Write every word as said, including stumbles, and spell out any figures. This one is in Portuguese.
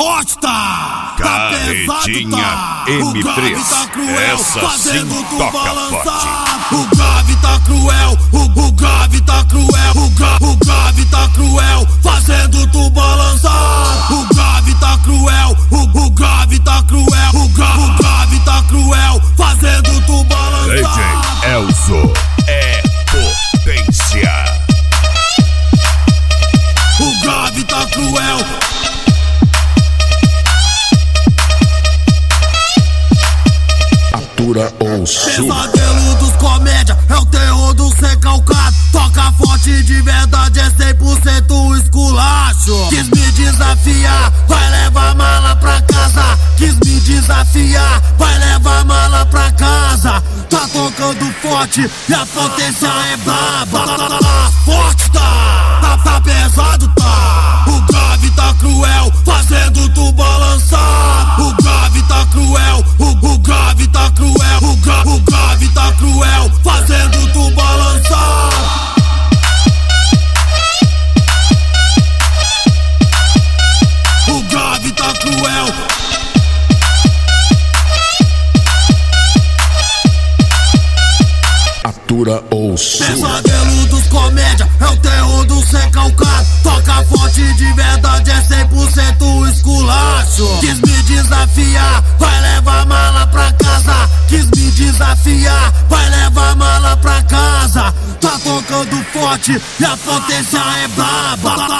forte, tá? Tá pesado, tá? M três, o grave tá cruel, essa fazendo sim tu toca balançar. O grave tá cruel, o, o grave tá cruel, o, gra, o grave tá cruel, fazendo tu balançar. O grave tá cruel, o, o grave tá cruel, o, gra, o grave tá cruel, fazendo tu balançar. D J Elzo é potência. O grave tá cruel. Atura ou sua. Pesadelo dos comédia, é o terror do recalcado. Toca forte de verdade, é cem por cento esculacho. Quis me desafiar, vai levar mala pra casa. Quis me desafiar, vai levar mala pra casa. Tá tocando forte e a potência é braba. Tá, tá, tá, tá forte, tá? Tá, tá pesado, tá? O grave tá cruel, fazendo tu balançar. O grave tá cruel, o, o grave tá cruel. O, gra, o grave tá cruel, fazendo tu balançar. O grave tá cruel. Atura ou sua. Pesadelo dos comédia, é o terror do recalcado. Toca forte de verdade, é cem por cento esculacho. Quis me desafiar, vai levar mala pra casa. Quis me desafiar, vai levar mala pra casa. Tá tocando forte e a potência é braba.